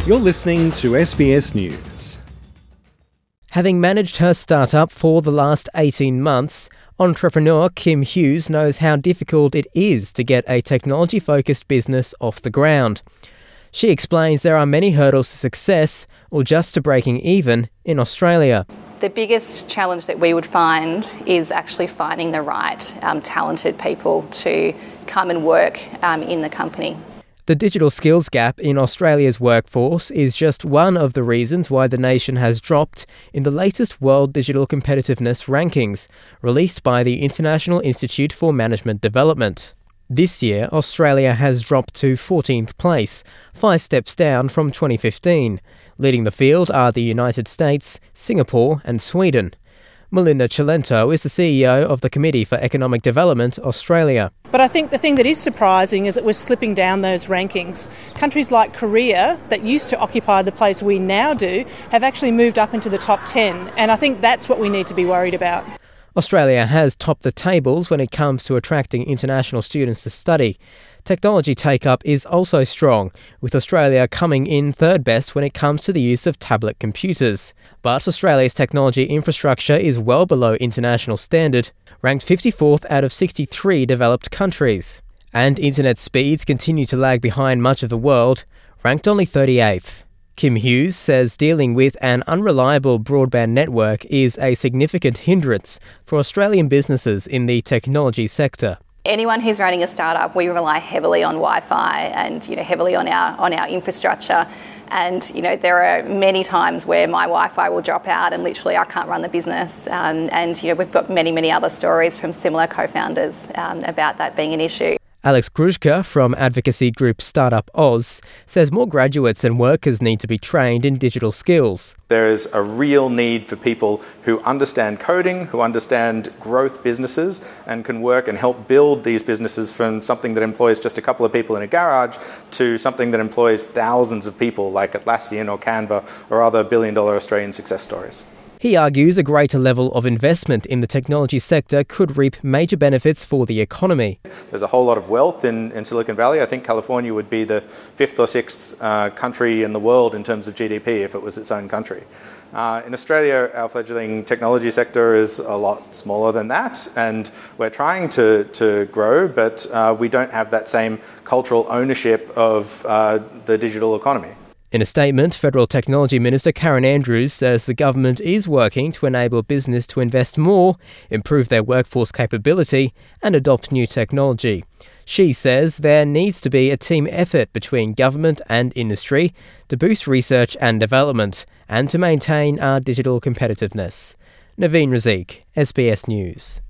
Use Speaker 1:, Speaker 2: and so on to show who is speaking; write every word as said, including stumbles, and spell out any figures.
Speaker 1: You're listening to S B S News.
Speaker 2: Having managed her startup for the last eighteen months, entrepreneur Kim Hughes knows how difficult it is to get a technology-focused business off the ground. She explains there are many hurdles to success, or just to breaking even, in Australia.
Speaker 3: The biggest challenge that we would find is actually finding the right um, talented people to come and work um, in the company.
Speaker 2: The digital skills gap in Australia's workforce is just one of the reasons why the nation has dropped in the latest World Digital Competitiveness Rankings, released by the International Institute for Management Development. This year, Australia has dropped to fourteenth place, five steps down from twenty fifteen. Leading the field are the United States, Singapore and Sweden. Melinda Cilento is the C E O of the Committee for Economic Development Australia.
Speaker 4: But I think the thing that is surprising is that we're slipping down those rankings. Countries like Korea, that used to occupy the place we now do, have actually moved up into the top ten, and I think that's what we need to be worried about.
Speaker 2: Australia has topped the tables when it comes to attracting international students to study. Technology take-up is also strong, with Australia coming in third best when it comes to the use of tablet computers. But Australia's technology infrastructure is well below international standard, ranked fifty-fourth out of sixty-three developed countries. And internet speeds continue to lag behind much of the world, ranked only thirty-eighth. Kim Hughes says dealing with an unreliable broadband network is a significant hindrance for Australian businesses in the technology sector.
Speaker 3: Anyone who's running a startup, we rely heavily on Wi-Fi and you know heavily on our on our infrastructure. And you know there are many times where my Wi-Fi will drop out and literally I can't run the business. Um, and you know we've got many many other stories from similar co-founders um, about that being an issue.
Speaker 2: Alex Gruzka from advocacy group Startup Oz says more graduates and workers need to be trained in digital skills.
Speaker 5: There is a real need for people who understand coding, who understand growth businesses and can work and help build these businesses from something that employs just a couple of people in a garage to something that employs thousands of people like Atlassian or Canva or other billion dollar Australian success stories.
Speaker 2: He argues a greater level of investment in the technology sector could reap major benefits for the economy.
Speaker 5: There's a whole lot of wealth in, in Silicon Valley. I think California would be the fifth or sixth uh, country in the world in terms of G D P if it was its own country. Uh, in Australia, our fledgling technology sector is a lot smaller than that, and we're trying to, to grow, but uh, we don't have that same cultural ownership of uh, the digital economy.
Speaker 2: In a statement, Federal Technology Minister Karen Andrews says the government is working to enable business to invest more, improve their workforce capability and adopt new technology. She says there needs to be a team effort between government and industry to boost research and development and to maintain our digital competitiveness. Naveen Razik, S B S News.